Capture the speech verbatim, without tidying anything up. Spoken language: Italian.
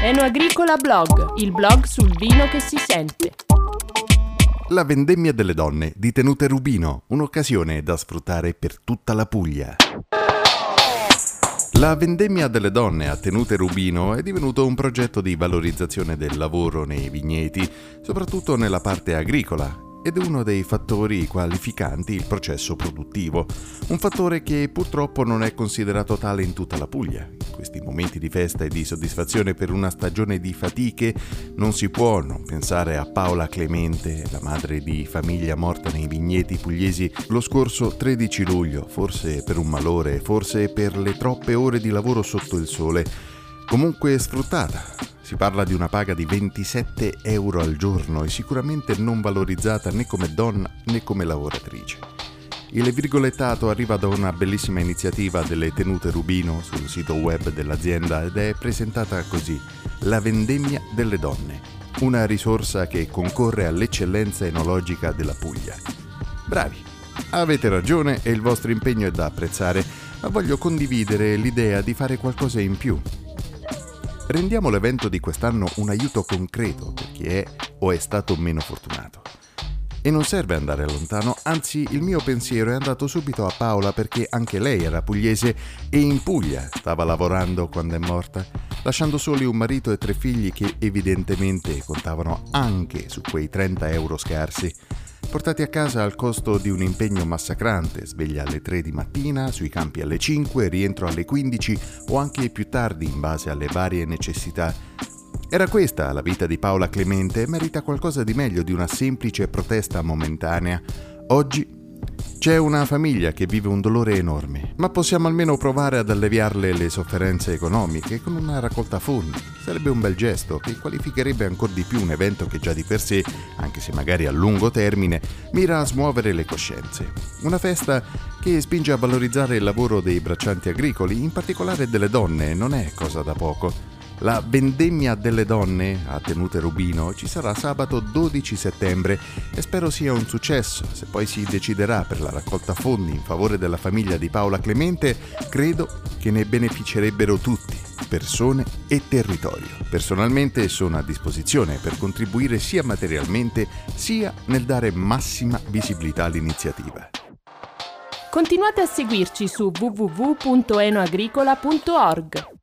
Enoagricola Blog, il blog sul vino che si sente. La vendemmia delle donne di Tenute Rubino, un'occasione da sfruttare per tutta la Puglia. La vendemmia delle donne a Tenute Rubino è divenuto un progetto di valorizzazione del lavoro nei vigneti, soprattutto nella parte agricola, ed è uno dei fattori qualificanti il processo produttivo, un fattore che purtroppo non è considerato tale in tutta la Puglia. In questi momenti di festa e di soddisfazione per una stagione di fatiche non si può non pensare a Paola Clemente, la madre di famiglia morta nei vigneti pugliesi lo scorso tredici luglio, forse per un malore, forse per le troppe ore di lavoro sotto il sole, comunque sfruttata. Si parla di una paga di ventisette euro al giorno e sicuramente non valorizzata né come donna né come lavoratrice. Il virgolettato arriva da una bellissima iniziativa delle Tenute Rubino sul sito web dell'azienda ed è presentata così: La vendemmia delle donne, una risorsa che concorre all'eccellenza enologica della Puglia. Bravi, avete ragione e il vostro impegno è da apprezzare, ma voglio condividere l'idea di fare qualcosa in più. Rendiamo l'evento di quest'anno un aiuto concreto per chi è o è stato meno fortunato. E non serve andare lontano, anzi il mio pensiero è andato subito a Paola perché anche lei era pugliese e in Puglia stava lavorando quando è morta, lasciando soli un marito e tre figli che evidentemente contavano anche su quei trenta euro scarsi, portati a casa al costo di un impegno massacrante, sveglia alle tre di mattina, sui campi alle cinque, rientro alle quindici o anche più tardi in base alle varie necessità. Era questa la vita di Paola Clemente e merita qualcosa di meglio di una semplice protesta momentanea. Oggi c'è una famiglia che vive un dolore enorme, ma possiamo almeno provare ad alleviarle le sofferenze economiche con una raccolta fondi. Sarebbe un bel gesto che qualificherebbe ancora di più un evento che già di per sé, anche se magari a lungo termine, mira a smuovere le coscienze. Una festa che spinge a valorizzare il lavoro dei braccianti agricoli, in particolare delle donne, non è cosa da poco. La vendemmia delle donne a Tenute Rubino ci sarà sabato dodici settembre e spero sia un successo. Se poi si deciderà per la raccolta fondi in favore della famiglia di Paola Clemente, credo che ne beneficerebbero tutti, persone e territorio. Personalmente sono a disposizione per contribuire sia materialmente sia nel dare massima visibilità all'iniziativa. Continuate a seguirci su w w w punto enoagricola punto org.